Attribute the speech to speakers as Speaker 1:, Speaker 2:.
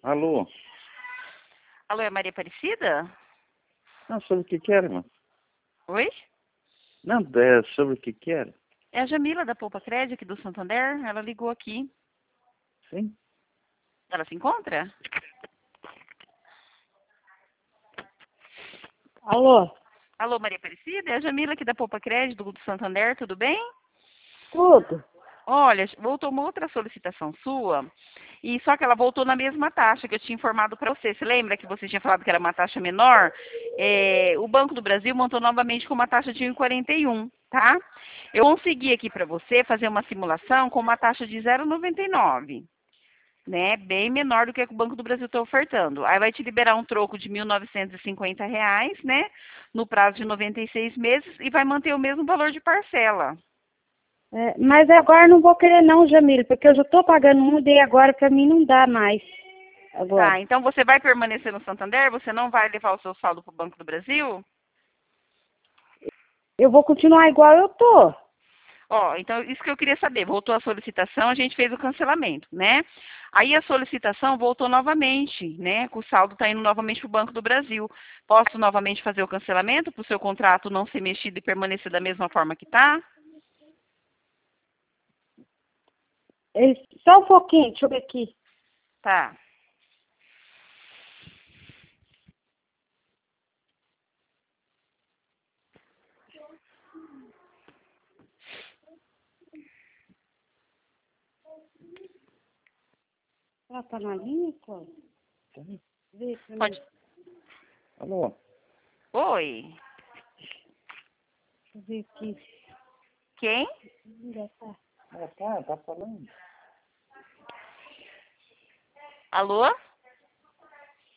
Speaker 1: Alô?
Speaker 2: Alô, é Maria Aparecida?
Speaker 1: Não, sobre o que quer, irmão?
Speaker 2: Oi?
Speaker 1: Não, é sobre o que quer?
Speaker 2: É a Jamila da Poupa Crédito aqui do Santander. Ela ligou aqui.
Speaker 1: Sim?
Speaker 2: Ela se encontra?
Speaker 3: Alô?
Speaker 2: Alô, Maria Aparecida? É a Jamila aqui da Poupa Crédito do Santander, tudo bem?
Speaker 3: Tudo?
Speaker 2: Olha, voltou uma outra solicitação sua, e só que ela voltou na mesma taxa que eu tinha informado para você. Você lembra que você tinha falado que era uma taxa menor? O Banco do Brasil montou novamente com uma taxa de 1,41, tá? Eu consegui aqui para você fazer uma simulação com uma taxa de 0,99, né? Bem menor do que o Banco do Brasil está ofertando. Aí vai te liberar um troco de R$ 1.950, né? No prazo de 96 meses e vai manter o mesmo valor de parcela.
Speaker 3: Mas agora não vou querer não, Jamila, porque eu já estou pagando um e agora para mim não dá mais. Agora.
Speaker 2: Tá, então você vai permanecer no Santander? Você não vai levar o seu saldo para o Banco do Brasil?
Speaker 3: Eu vou continuar igual eu tô.
Speaker 2: Ó, então isso que eu queria saber. Voltou a solicitação, a gente fez o cancelamento, né? Aí a solicitação voltou novamente, né? O saldo está indo novamente para o Banco do Brasil. Posso novamente fazer o cancelamento para o seu contrato não ser mexido e permanecer da mesma forma que está?
Speaker 3: Só um pouquinho, deixa eu ver aqui.
Speaker 2: Tá.
Speaker 3: Ah, tá na linha, Cláudia?
Speaker 1: Sim.
Speaker 3: Vê pra
Speaker 2: Pode.
Speaker 3: mim.
Speaker 1: Alô?
Speaker 2: Oi.
Speaker 3: Deixa eu ver aqui.
Speaker 2: Quem?
Speaker 3: Ainda tá.
Speaker 1: Tá falando.
Speaker 2: Alô?